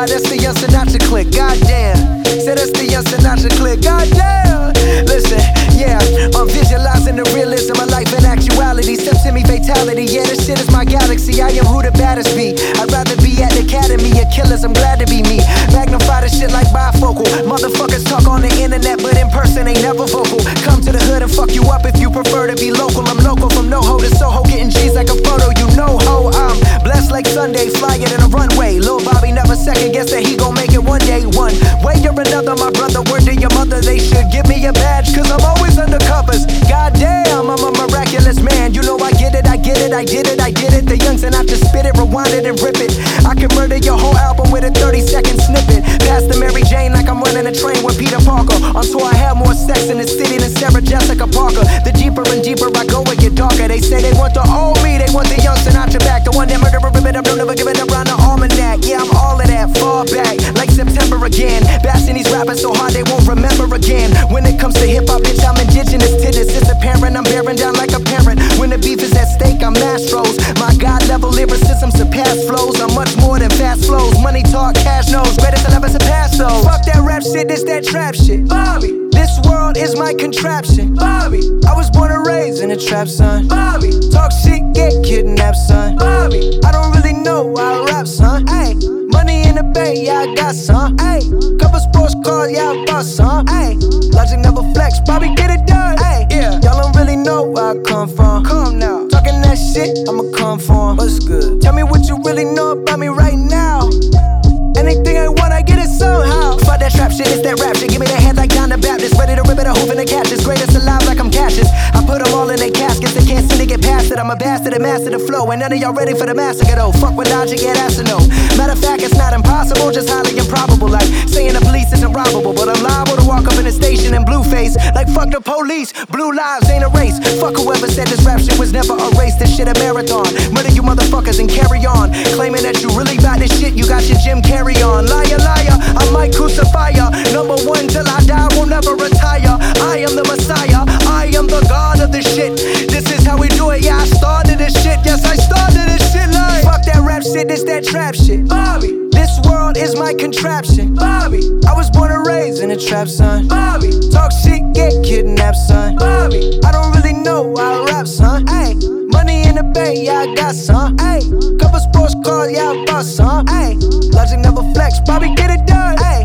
that's the Young Sinatra click. Goddamn. Said that's the Young Sinatra click. Goddamn. Listen, yeah, I'm visualizing the realism of life and actuality. Step to me, fatality. Yeah, this shit is my galaxy. I am who the baddest be. I'd rather be at the academy of killers. I'm glad to be me. Magnify the shit like bifocal. Motherfuckers talk on the internet, but in person ain't never vocal. Come to the hood and fuck you up if you prefer to be local. I'm local from NoHo to Soho, getting G's like a photo. You know ho, I'm blessed like Sunday, flying in a runway. Lil Bobby never second guess that he gon' make it one day. One way or another, my brother, word to your mother, they should give me a badge, cause I'm always under covers. Goddamn, I'm a miraculous man. You know I get it, I get it, I did it, I did it. The Young Sinatra spit it, rewind it and rip it. I can murder your whole album with a 30-second snippet. Past the Mary Jane like I'm running a train with Peter Parker. On tour I have more sex in the city than Sarah Jessica Parker. The deeper and deeper I go, it get darker. They say they want the old me, they want the Young Sinatra back. The one that murder, rip it up, don't never give it up round the almanac. Yeah, I'm all of that, far back, like September again. Bashing these rappers so hard they won't remember again. When it comes to hip-hop, bitch, I'm indigenous to this. It's apparent, I'm bearing down like a parent. When the beef is at stake, I'm Mastros. My God-level lyricism surpass flows. I'm much more than fast flows. Money talk, cash knows, greatest I'll ever surpass those. Fuck that rap shit, this that trap shit. Bobby, this world is my contraption. Bobby, I was born and raised in a trap, son. Bobby, talk shit, get kidnapped, son. Bobby, I don't really know how I rap, son. Ay, money in the bank, yeah, I got some. Ay, couple sports cars, yeah, I bought some. Ay, logic never flex, Bobby, get it done. Ay, yeah, y'all don't really know where I come from. Come now, talking that shit, I'ma come for 'em. What's good? Tell me what you really know about me right now. Anything I want, I get it somehow. Fuck that trap shit, it's that rap shit. Give me that head like John the Baptist. Ready to rip it a hoof in the catches. Greatest alive like I'm Cassius. I put them all in their caskets. They can't seem to get past it. I'm a bastard and master the flow. And none of y'all ready for the massacre though. Fuck with logic, get asked to know. Matter of fact, it's not impossible, just highly improbable. Like saying the police isn't robbable. But I'm liable to walk up in the station in blue face. Like fuck the police, blue lives ain't a race. Fuck whoever said this rap shit was never a race. This shit a marathon. Murder you motherfuckers and carry on. Claiming that you really got this shit, you got your Jim Carrey on. Liar, liar, I might crucify ya. Number one till I die, will never retire. I am the Messiah, I am the God of this shit. This is how we do it, yeah, I started this shit. Yes, I started this shit like fuck that rap shit, this that trap shit. Bobby, this world is my contraption. Bobby, I was born and raised in a trap, son. Bobby, talk shit, get kidnapped, son. Bobby, I don't really know how I rap, son. Ay, money in the bank, yeah, I got some. Ay, couple sports cars, yeah, I bought some. Ay, logic never flex, Bobby, get it done. Ay,